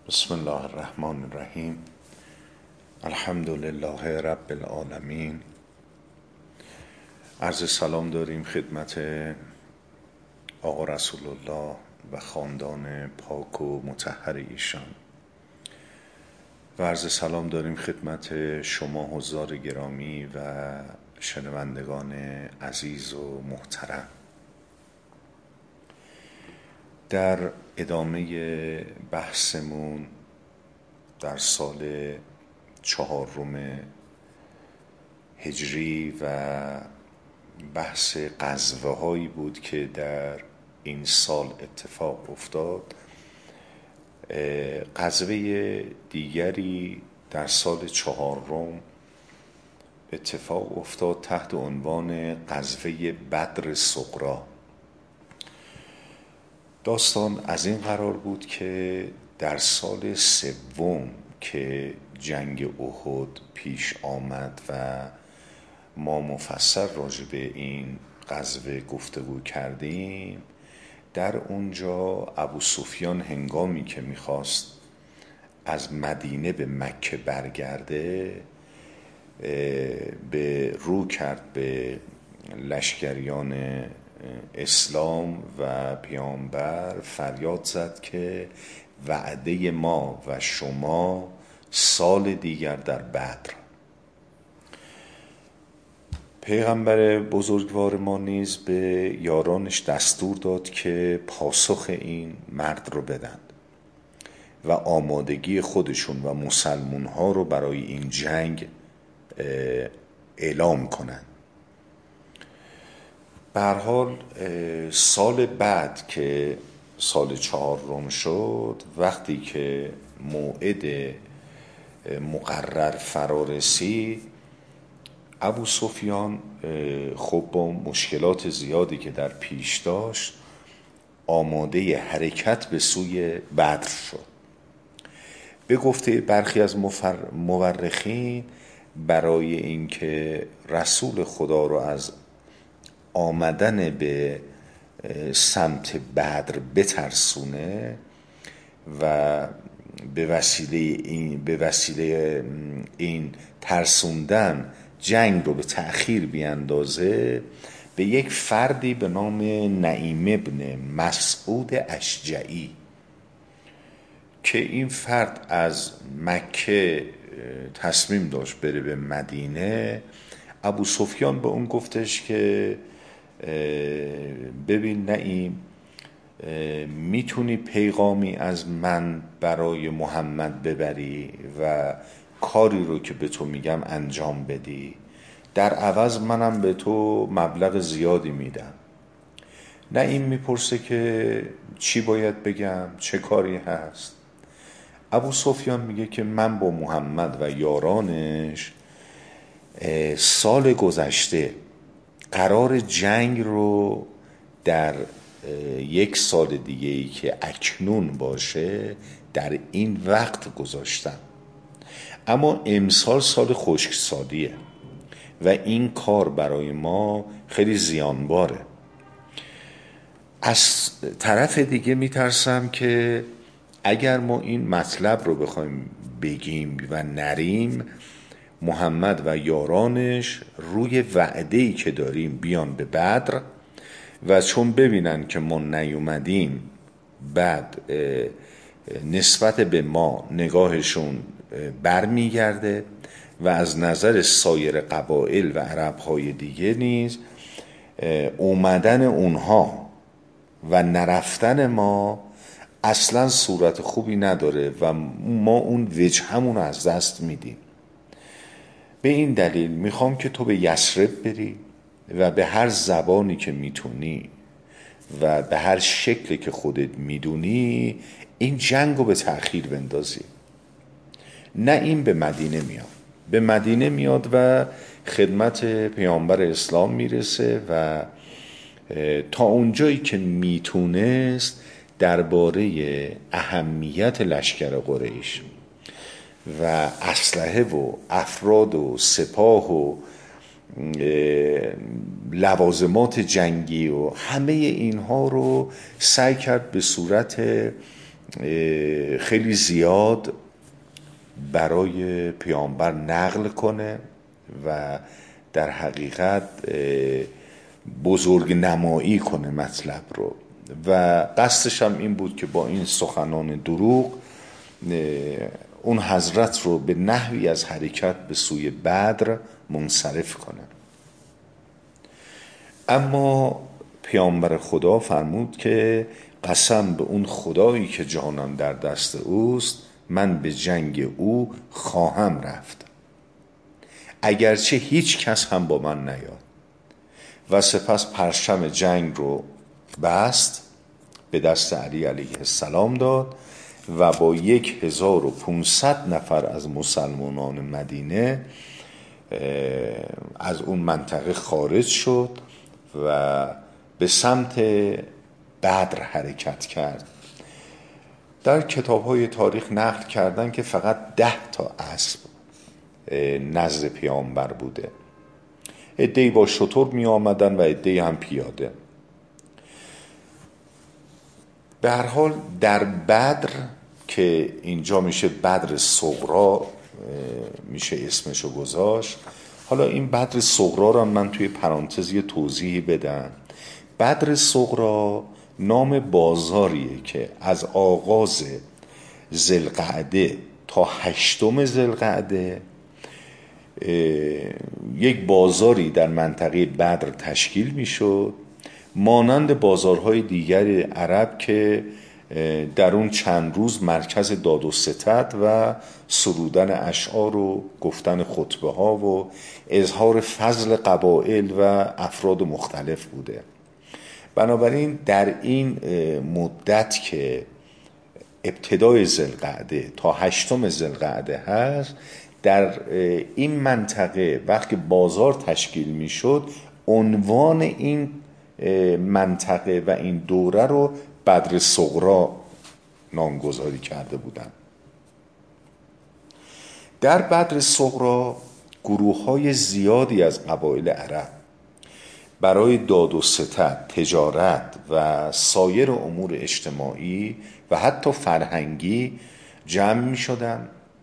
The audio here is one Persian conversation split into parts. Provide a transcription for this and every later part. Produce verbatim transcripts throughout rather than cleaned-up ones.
بسم الله الرحمن الرحیم. الحمد لله رب العالمین. عرض سلام داریم خدمت آقا رسول الله و خاندان پاک و مطهر ایشان و عرض سلام داریم خدمت شما حضار گرامی و شنوندگان عزیز و محترم. در ادامه بحثمون در سال چهارم هجری و بحث غزوه هایی بود که در این سال اتفاق افتاد. غزوه دیگری در سال چهارم اتفاق افتاد تحت عنوان غزوه بدر صغری. داستان از این قرار بود که در سال سوم که جنگ احد پیش آمد و ما مفصل راجع به این غزوه گفتگو کردیم، در اونجا ابو سفیان هنگامی که میخواست از مدینه به مکه برگرده به رو کرد به لشکریان اسلام و پیامبر، فریاد زد که وعده ما و شما سال دیگر در بدر. پیغمبر بزرگوار ما نیز به یارانش دستور داد که پاسخ این مرد رو بدن و آمادگی خودشون و مسلمون ها رو برای این جنگ اعلام کنند. به هر حال سال بعد که سال چهارم شد، وقتی که موعد مقرر فرا رسید، ابو سفیان خب با مشکلات زیادی که در پیش داشت آماده حرکت به سوی بدر شد. به گفته برخی از مورخین، برای اینکه رسول خدا رو از آمدن به سمت بدر بترسونه و به وسیله این به وسیله این ترسوندن جنگ رو به تأخیر بیاندازه، به یک فردی به نام نعیم ابن مسعود اشجعی که این فرد از مکه تصمیم داشت بره به مدینه، ابو سفیان به اون گفتش که ببین نعیم، میتونی پیغامی از من برای محمد ببری و کاری رو که به تو میگم انجام بدی، در عوض منم به تو مبلغ زیادی میدم. نعیم میپرسه که چی باید بگم، چه کاری هست؟ ابو سفیان میگه که من با محمد و یارانش سال گذشته قرار جنگ رو در یک سال دیگه ای که اکنون باشه در این وقت گذاشتم، اما امسال سال خشکسالیه و این کار برای ما خیلی زیانباره. از طرف دیگه میترسم که اگر ما این مطلب رو بخوایم بگیم و نریم، محمد و یارانش روی وعده‌ای که داریم بیان به بدر و چون ببینن که ما نیومدیم، بعد نسبت به ما نگاهشون برمیگرده و از نظر سایر قبایل و عربهای دیگه نیز اومدن اونها و نرفتن ما اصلا صورت خوبی نداره و ما اون وجهمون رو از دست میدیم. به این دلیل میخوام که تو به یثرب بری و به هر زبانی که میتونی و به هر شکلی که خودت میدونی این جنگ رو به تأخیر بندازی. نه این به مدینه میاد به مدینه میاد و خدمت پیامبر اسلام میرسه و تا اونجایی که میتونست درباره اهمیت لشکر قریش و اسلحه و افراد و سپاه و لوازمات جنگی و همه اینها رو سعی کرد به صورت خیلی زیاد برای پیامبر نقل کنه و در حقیقت بزرگ نمایی کنه مطلب رو و قصدش هم این بود که با این سخنان دروغ اون حضرت رو به نحوی از حرکت به سوی بدر منصرف کنه. اما پیامبر خدا فرمود که قسم به اون خدایی که جانم در دست اوست، من به جنگ او خواهم رفت اگرچه هیچ کس هم با من نیاد. و سپس پرچم جنگ رو بست، به دست علی علیه السلام داد و با یک هزار و پونصد نفر از مسلمانان مدینه از اون منطقه خارج شد و به سمت بدر حرکت کرد. در کتاب‌های تاریخ نقل کردن که فقط ده تا اسب نزد پیامبر بوده، عده‌ای با شتر می آمدن و عده‌ای هم پیاده. به هر حال در بدر که اینجا میشه بدر صغرا میشه اسمشو گذاشت. حالا این بدر صغرا رو من توی پرانتز یه توضیحی بدم. بدر صغرا نام بازاریه که از آغاز ذوالقعده تا هشتم ذوالقعده یک بازاری در منطقه بدر تشکیل میشد، مانند بازارهای دیگر عرب که در اون چند روز مرکز داد و ستد و سرودن اشعار و گفتن خطبه ها و اظهار فضل قبایل و افراد مختلف بوده. بنابراین در این مدت که ابتدای ذوالقعده تا هشتم ذوالقعده هست، در این منطقه وقتی بازار تشکیل می شد، عنوان این منطقه و این دوره رو بدر صغرا نامگذاری کرده بودند. در بدر صغرا گروه های زیادی از قبایل عرب برای داد و ستد، تجارت و سایر امور اجتماعی و حتی فرهنگی جمع می شدن.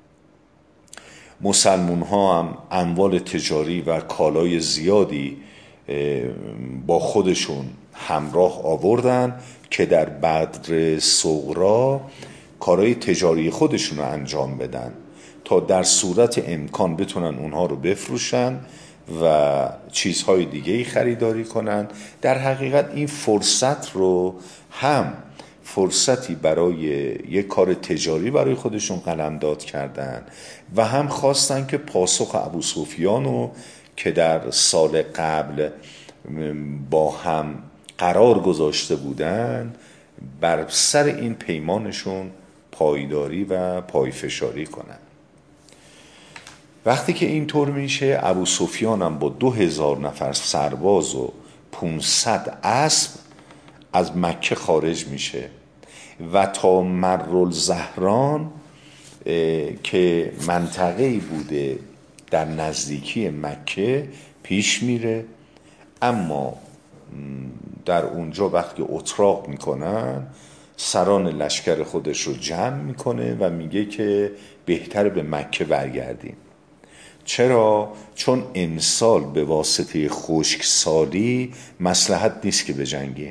مسلمون ها هم اموال تجاری و کالای زیادی با خودشون همراه آوردن که در بدر صغرا کارهای تجاری خودشون رو انجام بدن تا در صورت امکان بتونن اونها رو بفروشن و چیزهای دیگه‌ای خریداری کنن. در حقیقت این فرصت رو هم فرصتی برای یک کار تجاری برای خودشون قلمداد کردن و هم خواستن که پاسخ ابوسفیانو که در سال قبل با هم قرار گذاشته بودن بر سر این پیمانشون پایداری و پایفشاری کنن. وقتی که اینطور میشه، ابوسفیان هم با دو هزار نفر سرباز و پونصد اسب از مکه خارج میشه و تا مرالزهران که منطقه‌ای بوده در نزدیکی مکه پیش میره. اما در اونجا وقتی اتراق میکنن، سران لشکر خودش رو جمع میکنه و میگه که بهتر به مکه برگردیم. چرا؟ چون امسال به واسطه خشکسالی مصلحت نیست که بجنگیم.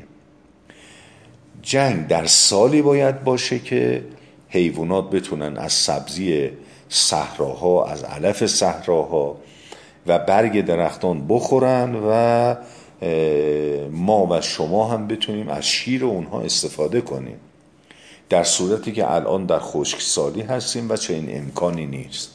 جنگ در سالی باید باشه که حیوانات بتونن از سبزی صحراها، از علف صحراها و برگ درختان بخورن و ما و شما هم بتونیم از شیر اونها استفاده کنیم، در صورتی که الان در خشکسالی هستیم و چنین امکانی نیست.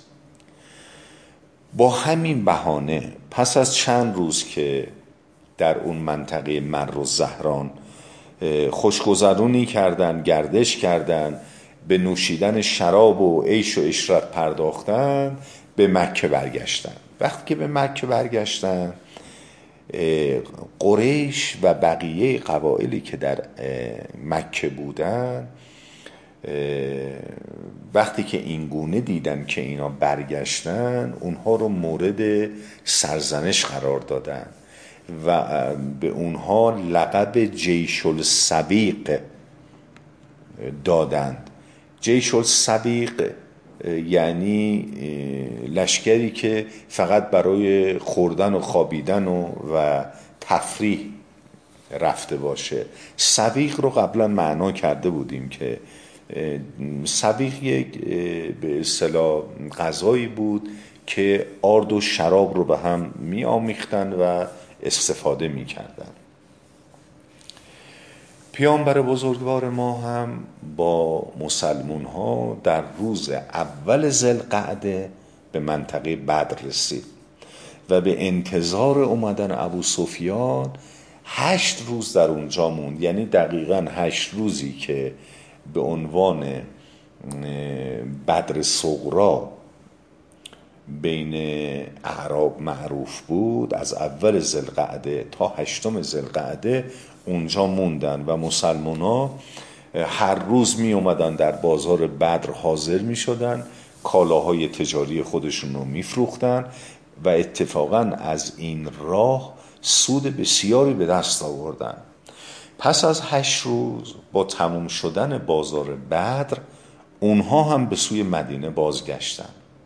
با همین بهانه پس از چند روز که در اون منطقه مرالزهران خوشگذرونی کردن، گردش کردن، به نوشیدن شراب و عیش و عشرت پرداختن، به مکه برگشتن. وقتی که به مکه برگشتن، قریش و بقیه قبایلی که در مکه بودن وقتی که این گونه دیدن که اینا برگشتن، اونها رو مورد سرزنش قرار دادن و به اونها لقب جیش السویق دادند جیش السویق یعنی لشکری که فقط برای خوردن و خوابیدن و, و تفریح رفته باشه. سویق رو قبلا معنا کرده بودیم که سویق یک به اصطلاح غذایی بود که آرد و شراب رو به هم می آمیختن و استفاده می کردن. پیامبر بزرگوار ما هم با مسلمون ها در روز اول ذوالقعده به منطقه بدر رسید و به انتظار اومدن ابو سفیان هشت روز در اونجا موند. یعنی دقیقاً هشت روزی که به عنوان بدر صغرا بین اعراب معروف بود، از اول ذوالقعده تا هشتم ذوالقعده اونجا موندن و مسلمونا هر روز می اومدن در بازار بدر حاضر می شدن، کالاهای تجاری خودشون رو می فروختن و اتفاقا از این راه سود بسیاری به دست آوردن. پس از هشت روز با تموم شدن بازار بدر اونها هم به سوی مدینه بازگشتن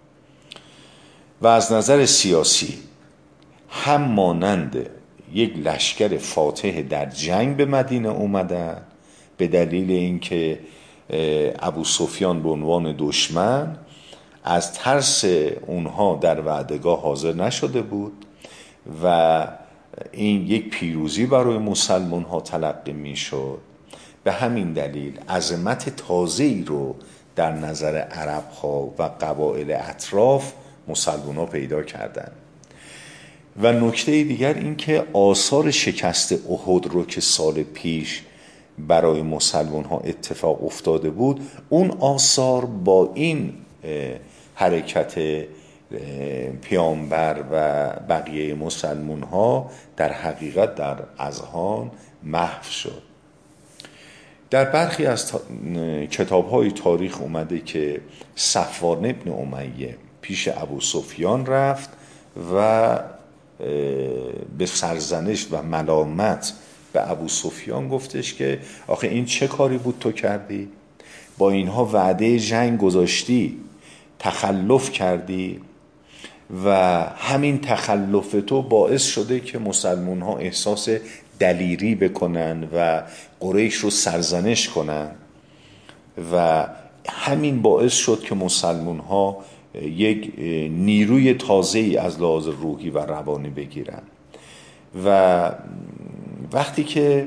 و از نظر سیاسی هم مانند یک لشکر فاتح در جنگ به مدینه اومدن، به دلیل اینکه ابو سفیان به عنوان دشمن از ترس اونها در وعدگاه حاضر نشده بود و این یک پیروزی برای مسلمان ها تلقی می شد. به همین دلیل عظمت تازه‌ای رو در نظر عرب ها و قبایل اطراف مسلمان ها پیدا کردن. و نکته دیگر این که آثار شکست احد رو که سال پیش برای مسلمان ها اتفاق افتاده بود، اون آثار با این حرکت پیامبر و بقیه مسلمان ها در حقیقت در اذهان محو شد. در برخی از کتاب های تاریخ اومده که صفوان ابن امیه پیش ابو سفیان رفت و به سرزنش و ملامت به ابو سفیان گفتش که آخه این چه کاری بود تو کردی؟ با اینها وعده جنگ گذاشتی، تخلف کردی و همین تخلف تو باعث شده که مسلمان ها احساس دلیری بکنن و قریش رو سرزنش کنن و همین باعث شد که مسلمان ها یک نیروی تازه‌ای از لحاظ روحی و روانی بگیرن. و وقتی که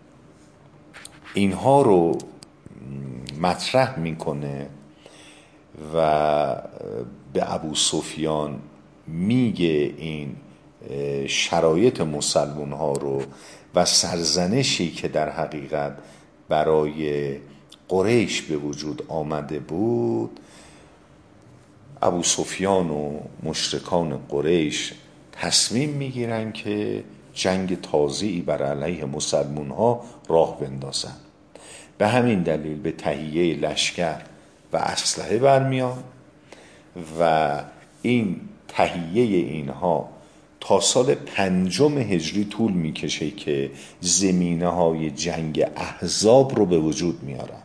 اینها رو مطرح میکنه و به ابو سفیان میگه این شرایط مسلمان ها رو و سرزنشی که در حقیقت برای قریش به وجود آمده بود، ابو سفیان و مشرکان قریش تصمیم میگیرن که جنگ تازه‌ای بر علیه مسلمان ها راه بندازن. به همین دلیل به تهیه لشکر و اسلحه برمیان و این تهیه اینها تا سال پنجم هجری طول میکشه که زمینه های جنگ احزاب رو به وجود میارن.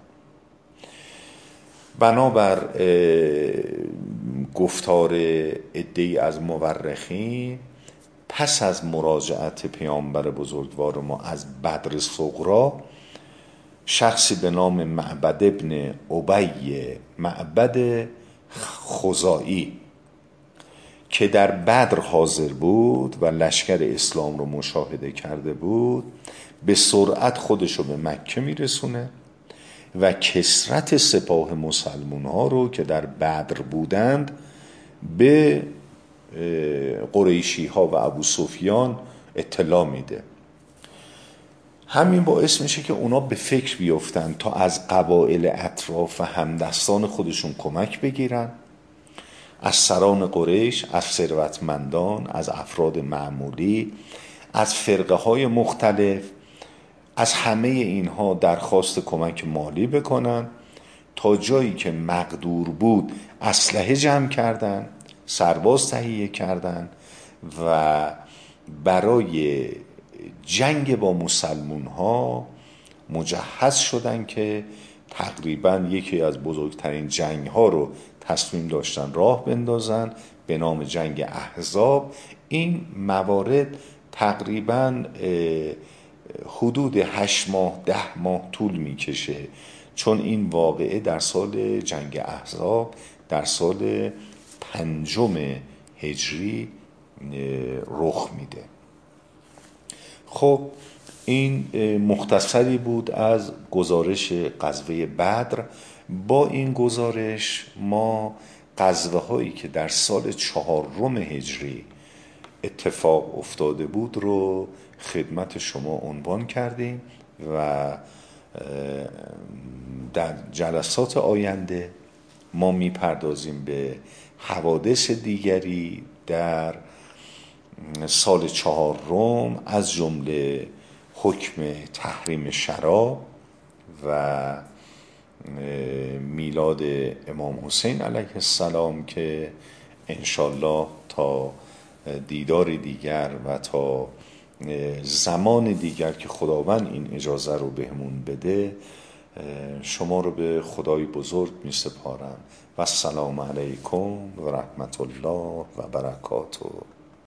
بنابر گفتار عده‌ای از مورخین، پس از مراجعت پیامبر بزرگوار ما از بدر صغرا، شخصی به نام معبد ابن ابی معبد خزاعی که در بدر حاضر بود و لشکر اسلام رو مشاهده کرده بود، به سرعت خودش رو به مکه میرسونه و کثرت سپاه مسلمان ها رو که در بدر بودند به قریشی ها و ابو سفیان اطلاع میده. همین باعث میشه که اونا به فکر بیفتن تا از قبایل اطراف و همدستان خودشون کمک بگیرن، از سران قریش، از ثروتمندان، از افراد معمولی، از فرقه های مختلف، از همه اینها درخواست کمک مالی بکنن. تا جایی که مقدور بود اسلحه جمع کردن، سرباز تهیه کردن و برای جنگ با مسلمون ها مجهز شدن که تقریبا یکی از بزرگترین جنگ ها رو تصمیم داشتن راه بندازن به نام جنگ احزاب. این موارد تقریبا حدود هشت ماه ده ماه طول میکشه، چون این واقعه در سال جنگ احزاب در سال پنجم هجری رخ میده. خب این مختصری بود از گزارش غزوه بدر. با این گزارش ما غزوه هایی که در سال چهارم هجری اتفاق افتاده بود رو خدمت شما عنوان کردیم و در جلسات آینده ما میپردازیم به حوادث دیگری در سال چهارم، از جمله حکم تحریم شراب و میلاد امام حسین علیه السلام که انشالله تا دیدار دیگر و تا زمان دیگر که خداوند این اجازه رو بهمون بده شما رو به خدای بزرگ می سپارم و السلام علیکم و رحمت الله و برکاته.